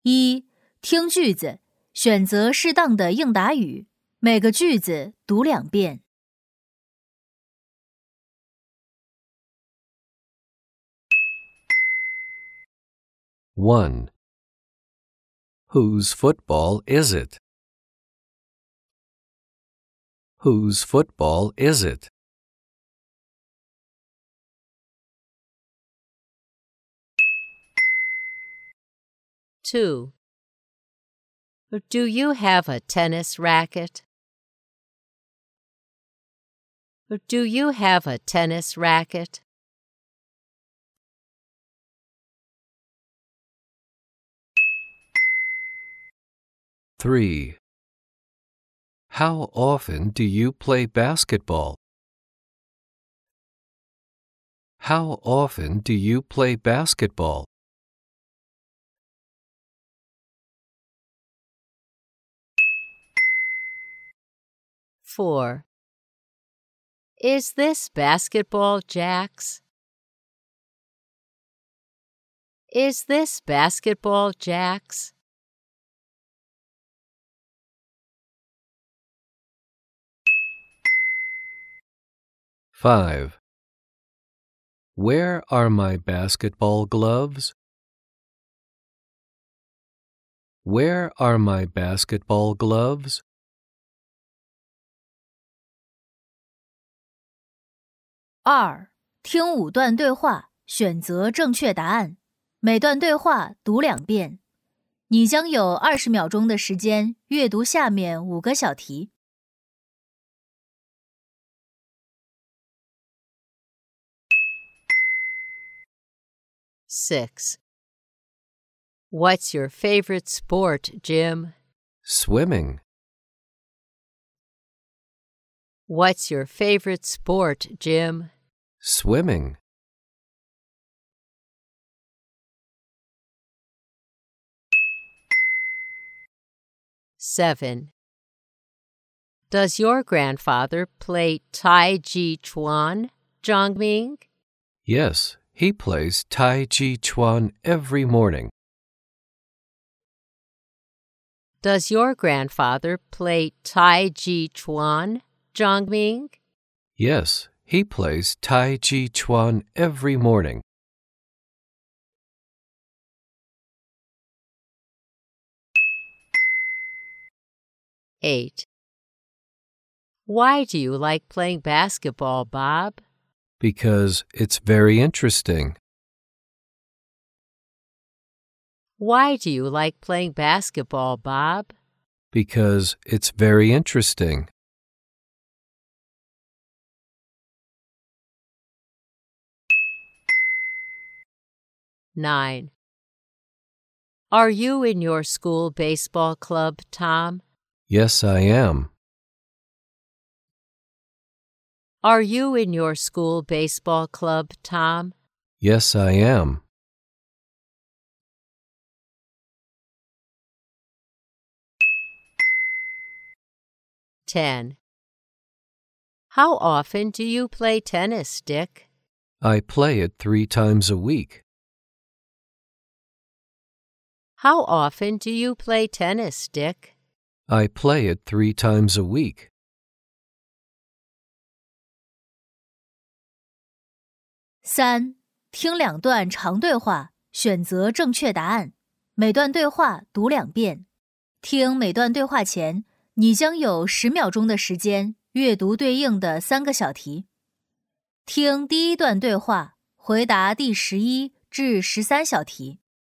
一、听句子，选择适当的应答语，每个句子读2遍。 1. Whose football is it? Whose football is it? 2. Do you have a tennis racket? Do you have a tennis racket? 3. How often do you play basketball? How often do you play basketball? 4. Is this basketball Jack's? Is this basketball Jack's? 5. Where are my basketball gloves? Where are my basketball gloves? 2. 听5段对话，选择正确答案，每段对话读2遍。你将有20秒钟的时间阅读下面5个小题。 6. What's your favorite sport, Jim? Swimming. What's your favorite sport, Jim? Swimming. 7. Does your grandfather play Tai Chi Chuan, Zhongming? Yes, he plays Tai Chi Chuan every morning. Does your grandfather play Tai Chi Chuan, Zhongming? Yes, he plays Tai Chi Chuan every morning. 8. Why do you like playing basketball, Bob? Because it's very interesting. Why do you like playing basketball, Bob? Because it's very interesting. 9. Are you in your school baseball club, Tom? Yes, I am. Are you in your school baseball club, Tom? Yes, I am. 10. How often do you play tennis, Dick? I play it 3 times a week. How often do you play tennis, Dick? I play it 3 times a week. 3. 听2段长对话，选择正确答案，每段对话读2遍。听每段对话前，你将有10秒钟的时间阅读对应的3个小题。听第1段对话，回答第11至13小题。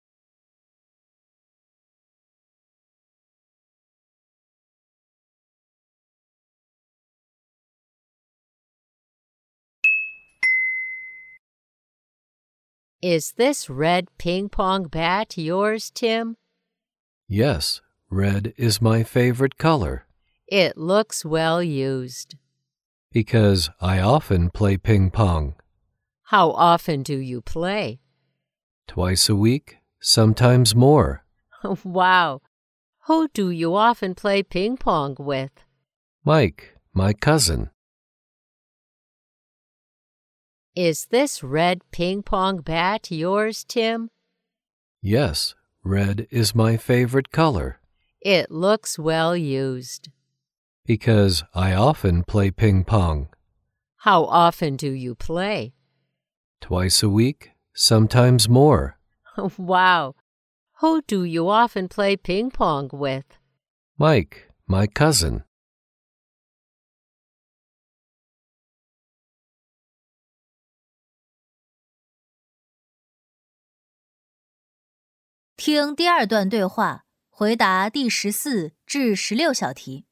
Is this red ping pong bat yours, Tim? Yes, red is my favorite color. It looks well used. Because I often play ping pong. How often do you play? Twice a week, sometimes more. Wow. Who do you often play ping pong with? Mike, my cousin. Is this red ping pong bat yours, Tim? Yes, Red is my favorite color. It looks well used. Because I often play ping pong. How often do you play? Twice a week, sometimes more. Wow. Who do you often play ping pong with? Mike, my cousin. 听第二段对话，回答第14至16小题。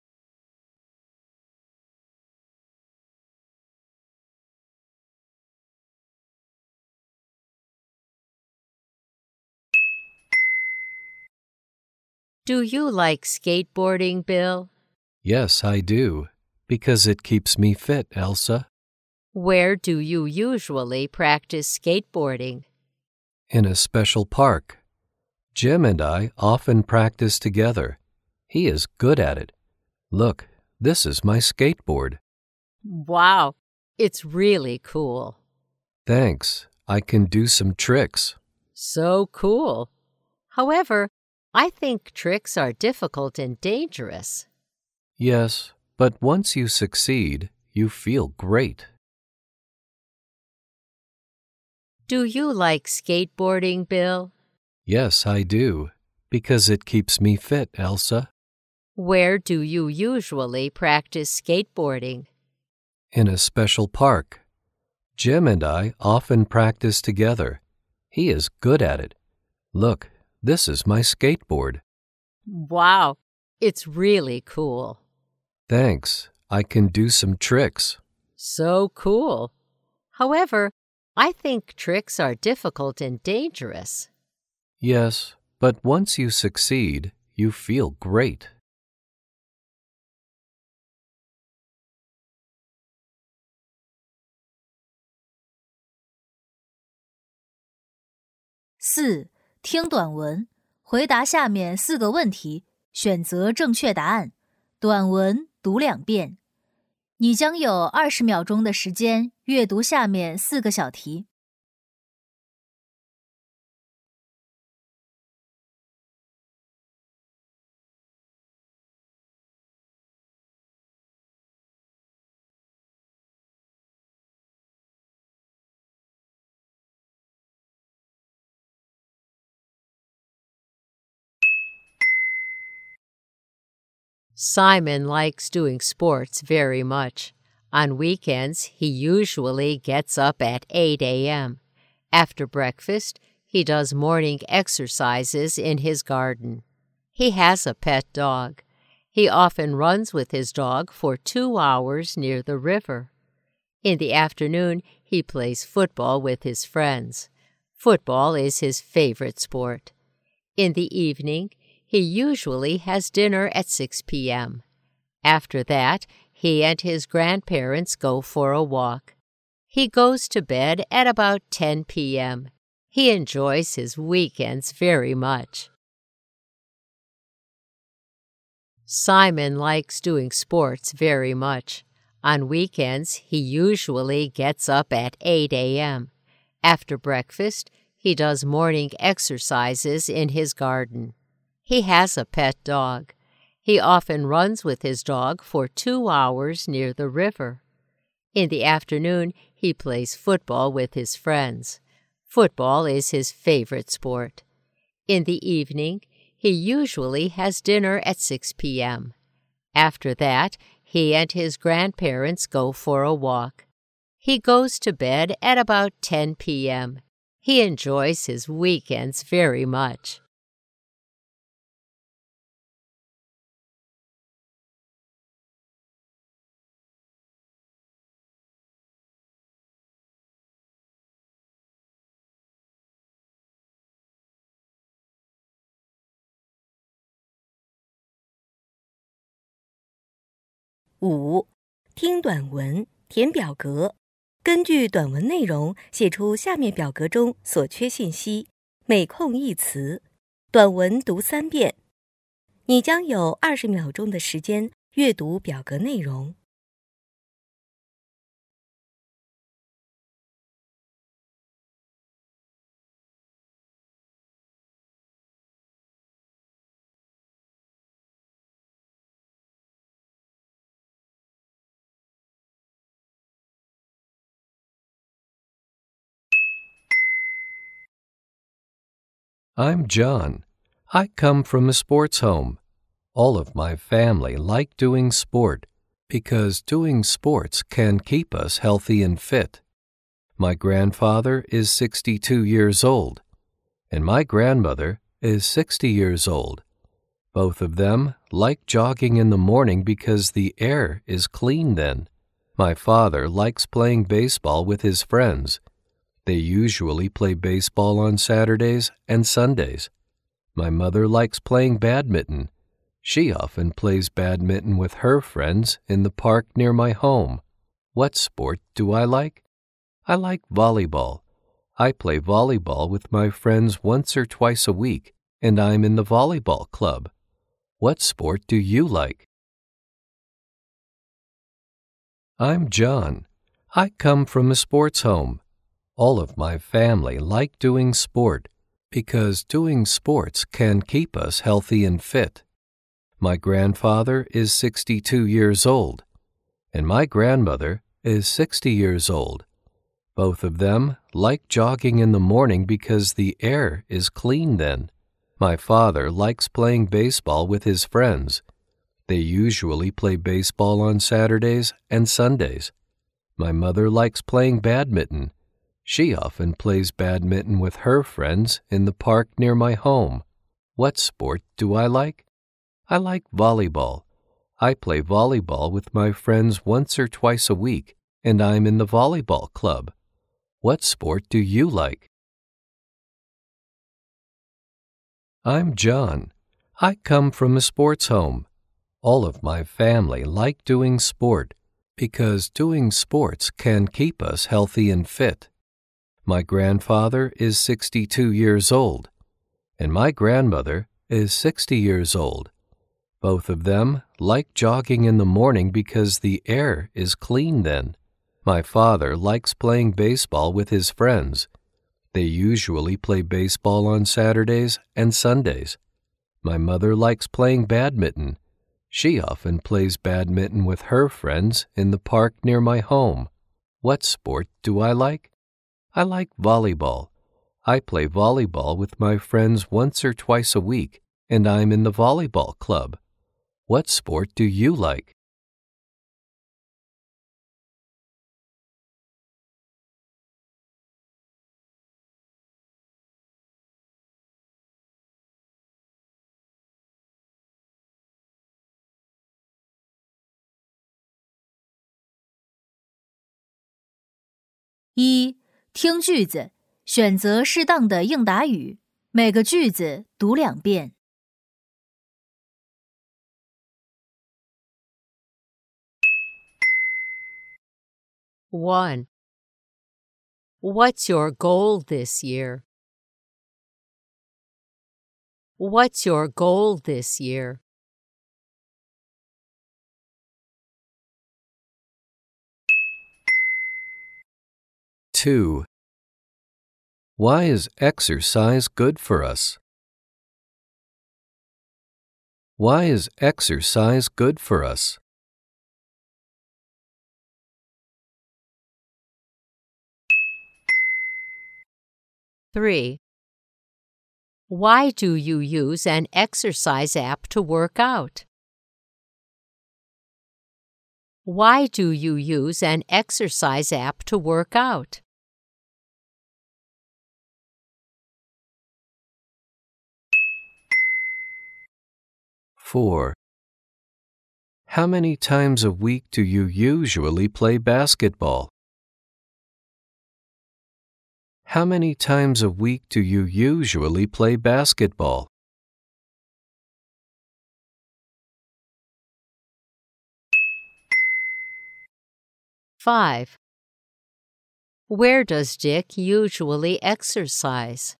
Do you like skateboarding, Bill? Yes, I do. Because it keeps me fit, Elsa. Where do you usually practice skateboarding? In a special park. Jim and I often practice together. He is good at it. Look, this is my skateboard. Wow, it's really cool. Thanks. I can do some tricks. So cool. However, I think tricks are difficult and dangerous. Yes, but once you succeed, you feel great. Do you like skateboarding, Bill? Yes, I do. Because it keeps me fit, Elsa. Where do you usually practice skateboarding? In a special park. Jim and I often practice together. He is good at it. Look, this is my skateboard. Wow, it's really cool. Thanks. I can do some tricks. So cool. However, I think tricks are difficult and dangerous. Yes, but once you succeed, you feel great. 4. 听短文，回答下面4个问题，选择正确答案。短文读2遍。你将有20秒钟的时间阅读下面4个小题。 Simon likes doing sports very much. On weekends, he usually gets up at 8 a.m. After breakfast, he does morning exercises in his garden. He has a pet dog. He often runs with his dog for 2 hours near the river. In the afternoon, he plays football with his friends. Football is his favorite sport. In the evening, he usually has dinner at 6 p.m. After that, he and his grandparents go for a walk. He goes to bed at about 10 p.m. He enjoys his weekends very much. Simon likes doing sports very much. On weekends, he usually gets up at 8 a.m. After breakfast, he does morning exercises in his garden. He has a pet dog. He often runs with his dog for 2 hours near the river. In the afternoon, he plays football with his friends. Football is his favorite sport. In the evening, he usually has dinner at 6 p.m. After that, he and his grandparents go for a walk. He goes to bed at about 10 p.m. He enjoys his weekends very much. 5. 听短文，填表格，根据短文内容写出下面表格中所缺信息，每空一词。短文读3遍。你将有20秒钟的时间阅读表格内容。 I'm John. I come from a sports home. All of my family like doing sport because doing sports can keep us healthy and fit. My grandfather is 62 years old, and my grandmother is 60 years old. Both of them like jogging in the morning because the air is clean then. My father likes playing baseball with his friends. They usually play baseball on Saturdays and Sundays. My mother likes playing badminton. She often plays badminton with her friends in the park near my home. What sport do I like? I like volleyball. I play volleyball with my friends once or twice a week, and I'm in the volleyball club. What sport do you like? I'm John. I come from a sports home. All of my family like doing sport because doing sports can keep us healthy and fit. My grandfather is 62 years old, and my grandmother is 60 years old. Both of them like jogging in the morning because the air is clean then. My father likes playing baseball with his friends. They usually play baseball on Saturdays and Sundays. My mother likes playing badminton. She often plays badminton with her friends in the park near my home. What sport do I like? I like volleyball. I play volleyball with my friends once or twice a week, and I'm in the volleyball club. What sport do you like? I'm John. I come from a sports home. All of my family like doing sport because doing sports can keep us healthy and fit. My grandfather is 62 years old, and my grandmother is 60 years old. Both of them like jogging in the morning because the air is clean then. My father likes playing baseball with his friends. They usually play baseball on Saturdays and Sundays. My mother likes playing badminton. She often plays badminton with her friends in the park near my home. What sport do I like? I like volleyball. I play volleyball with my friends once or twice a week, and I'm in the volleyball club. What sport do you like? 一、听句子，选择适当的应答语，每个句子读2遍。 1. What's your goal this year? What's your goal this year? 2. Why is exercise good for us? Why is exercise good for us? 3. Why do you use an exercise app to work out? Why do you use an exercise app to work out? 4. How many times a week do you usually play basketball? How many times a week do you usually play basketball? 5. Where does Dick usually exercise?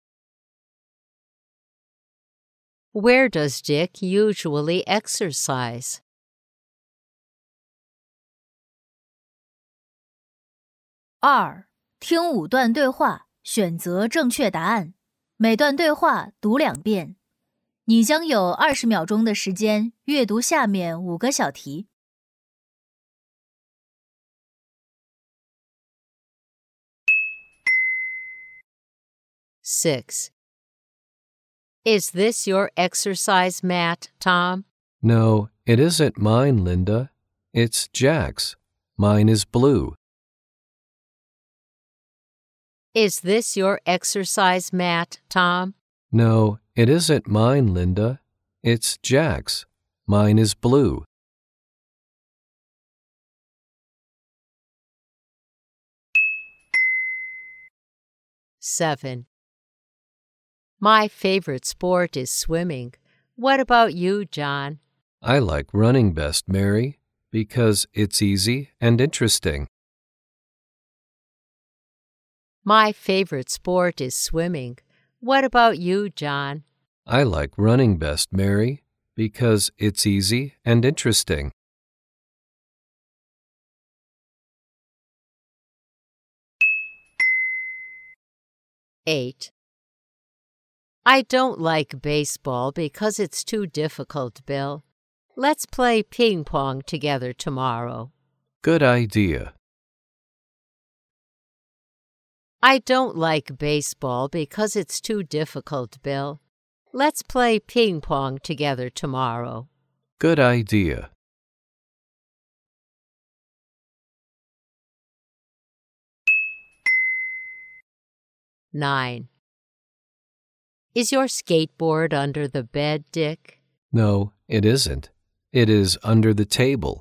Where does Dick usually exercise? 2、听5段对话，选择正确答案。每段对话读2遍。你将有20秒钟的时间阅读下面5个小题。 6. Is this your exercise mat, Tom? No, it isn't mine, Linda. It's Jack's. Mine is blue. Is this your exercise mat, Tom? No, it isn't mine, Linda. It's Jack's. Mine is blue. Seven. My favorite sport is swimming. What about you, John? I like running best, Mary, because it's easy and interesting. My favorite sport is swimming. What about you, John? I like running best, Mary, because it's easy and interesting. Eight. I don't like baseball because it's too difficult, Bill. Let's play ping pong together tomorrow. Good idea. I don't like baseball because it's too difficult, Bill. Let's play ping pong together tomorrow. Good idea. Nine. Is your skateboard under the bed, Dick? No, it isn't. It is under the table.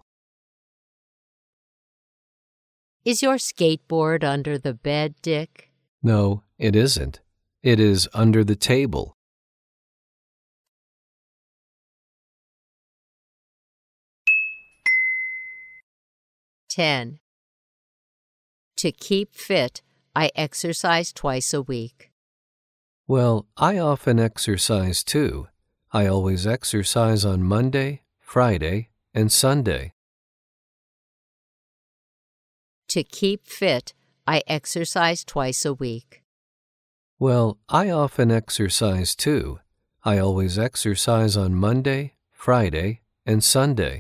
Is your skateboard under the bed, Dick? No, it isn't. It is under the table. Ten. To keep fit, I exercise twice a week. Well, I often exercise too. I always exercise on Monday, Friday, and Sunday. To keep fit, I exercise twice a week. Well, I often exercise too. I always exercise on Monday, Friday, and Sunday.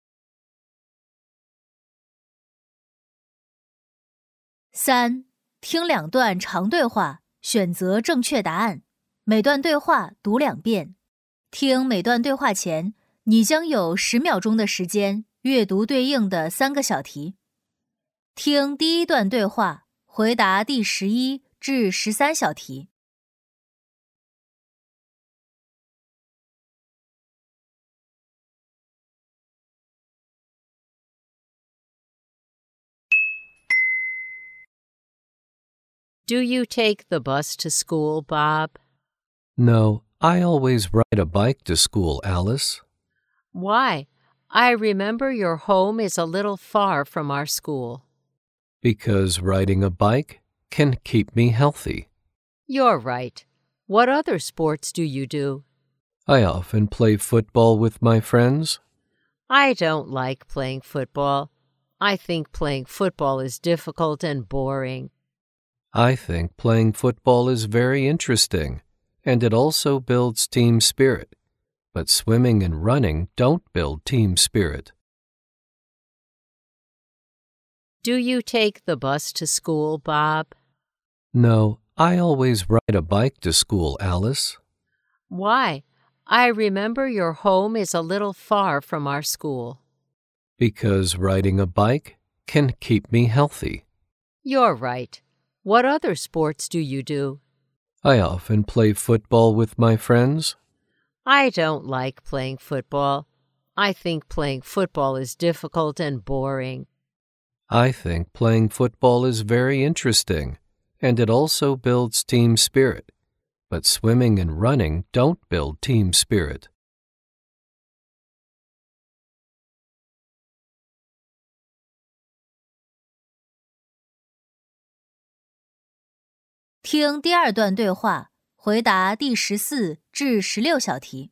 3. 听两段长对话，选择正确答案。每段对话读2遍。听每段对话前，你将有10秒钟的时间阅读对应的3个小题。听第一段对话，回答第11至13小题。 Do you take the bus to school, Bob? No, I always ride a bike to school, Alice. Why? I remember your home is a little far from our school. Because riding a bike can keep me healthy. You're right. What other sports do you do? I often play football with my friends. I don't like playing football. I think playing football is difficult and boring. I think playing football is very interesting, and it also builds team spirit. But swimming and running don't build team spirit. Do you take the bus to school, Bob? No, I always ride a bike to school, Alice. Why? I remember your home is a little far from our school. Because riding a bike can keep me healthy. You're right. What other sports do you do? I often play football with my friends. I don't like playing football. I think playing football is difficult and boring. I think playing football is very interesting, and it also builds team spirit. But swimming and running don't build team spirit. 听第二段对话，回答第14至16小题。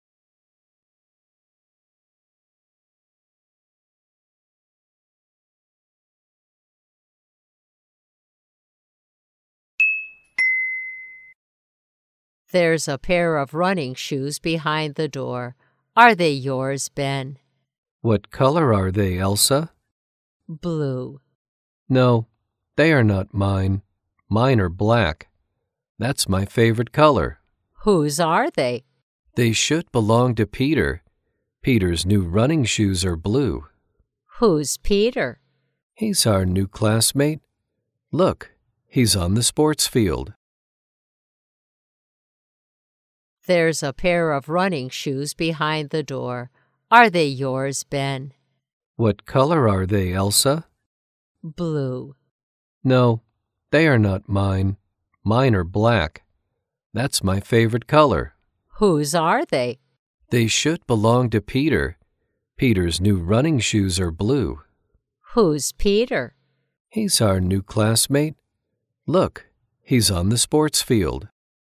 There's a pair of running shoes behind the door. Are they yours, Ben? What color are they, Elsa? Blue. No, they are not mine. Mine are black. That's my favorite color. Whose are they? They should belong to Peter. Peter's new running shoes are blue. Who's Peter? He's our new classmate. Look, he's on the sports field. There's a pair of running shoes behind the door. Are they yours, Ben? What color are they, Elsa? Blue. No, they are not mine. Mine are black. That's my favorite color. Whose are they? They should belong to Peter. Peter's new running shoes are blue. Who's Peter? He's our new classmate. Look, he's on the sports field.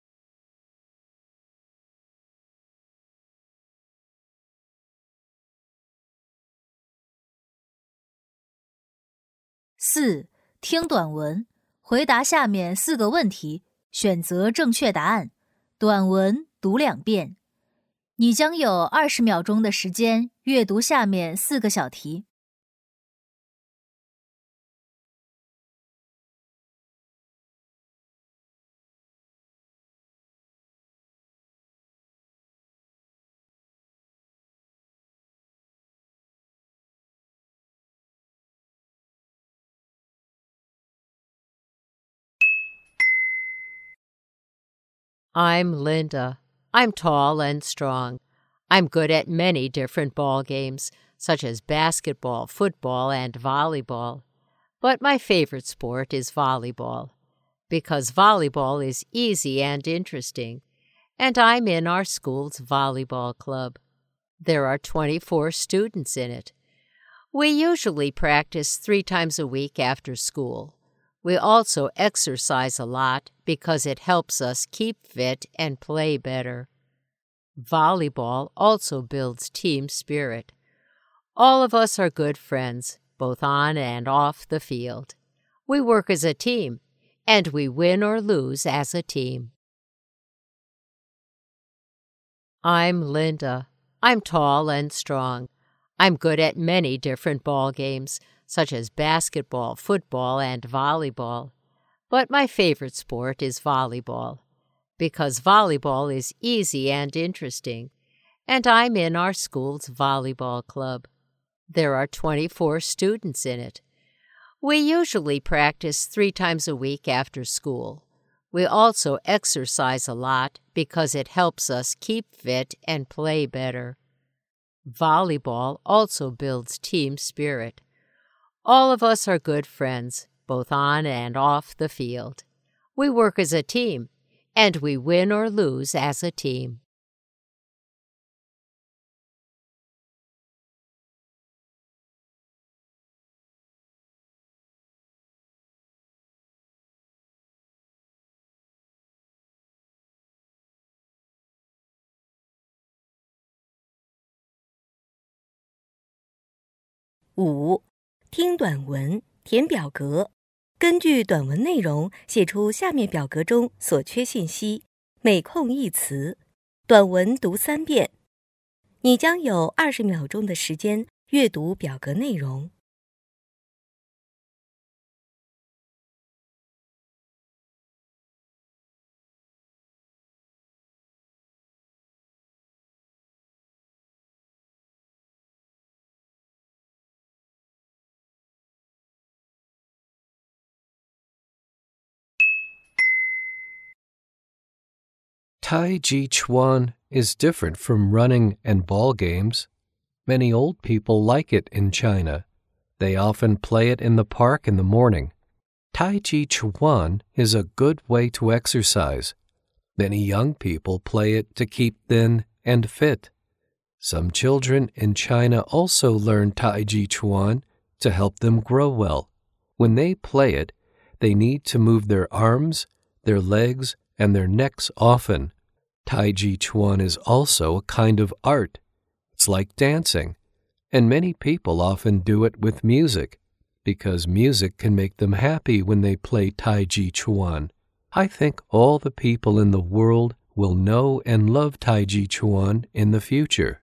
4. 听短文，回答下面4个问题，选择正确答案。短文读2遍。你将有20秒钟的时间阅读下面4个小题。 I'm Linda. I'm tall and strong. I'm good at many different ball games, such as basketball, football, and volleyball. But my favorite sport is volleyball, because volleyball is easy and interesting, and I'm in our school's volleyball club. There are 24 students in it. We usually practice 3 times a week after school. We also exercise a lot because it helps us keep fit and play better. Volleyball also builds team spirit. All of us are good friends, both on and off the field. We work as a team, and we win or lose as a team. I'm Linda. I'm tall and strong. I'm good at many different ball games, such as basketball, football, and volleyball. But my favorite sport is volleyball, because volleyball is easy and interesting, and I'm in our school's volleyball club. There are 24 students in it. We usually practice 3 times a week after school. We also exercise a lot because it helps us keep fit and play better. Volleyball also builds team spirit. All of us are good friends, both on and off the field. We work as a team, and we win or lose as a team. 5. 听短文，填表格，根据短文内容写出下面表格中所缺信息，每空一词。短文读3遍。你将有20秒钟的时间阅读表格内容。 Tai Chi Chuan is different from running and ball games. Many old people like it in China. They often play it in the park in the morning. Tai Chi Chuan is a good way to exercise. Many young people play it to keep thin and fit. Some children in China also learn Tai Chi Chuan to help them grow well. When they play it, they need to move their arms, their legs, and their necks often. Tai Chi Chuan is also a kind of art. It's like dancing, and many people often do it with music, because music can make them happy when they play Tai Chi Chuan. I think all the people in the world will know and love Tai Chi Chuan in the future.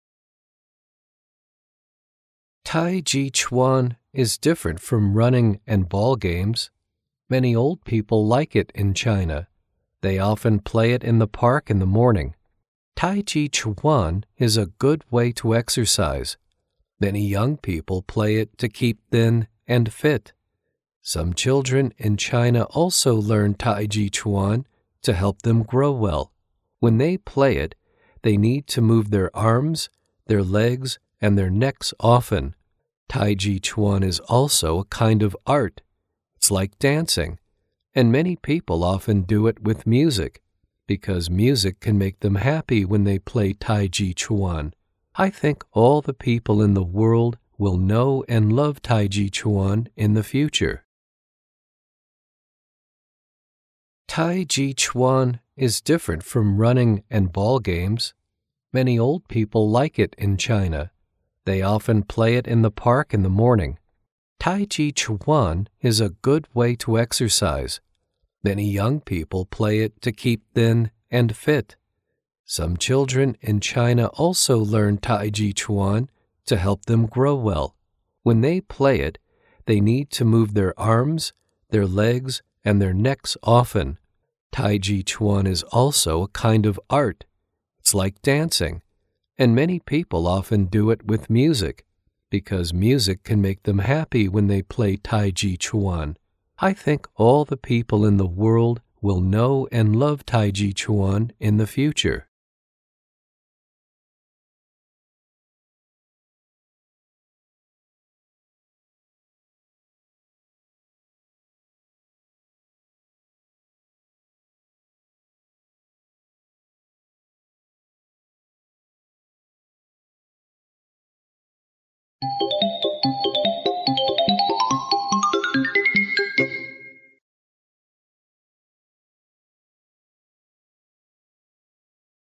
Tai Chi Chuan is different from running and ball games. Many old people like it in China. They often play it in the park in the morning. Tai Chi Chuan is a good way to exercise. Many young people play it to keep thin and fit. Some children in China also learn Tai Chi Chuan to help them grow well. When they play it, they need to move their arms, their legs, and their necks often. Tai Chi Chuan is also a kind of art. It's like dancing, and many people often do it with music, because music can make them happy when they play Tai Chi Chuan. I think all the people in the world will know and love Tai Chi Chuan in the future. Tai Chi Chuan is different from running and ball games. Many old people like it in China. They often play it in the park in the morning. Tai Chi Chuan is a good way to exercise. Many young people play it to keep thin and fit. Some children in China also learn Tai Chi Chuan to help them grow well. When they play it, they need to move their arms, their legs, and their necks often. Tai Chi Chuan is also a kind of art. It's like dancing, and many people often do it with music, because music can make them happy when they play Tai Chi Chuan. I think all the people in the world will know and love Tai Chi Chuan in the future.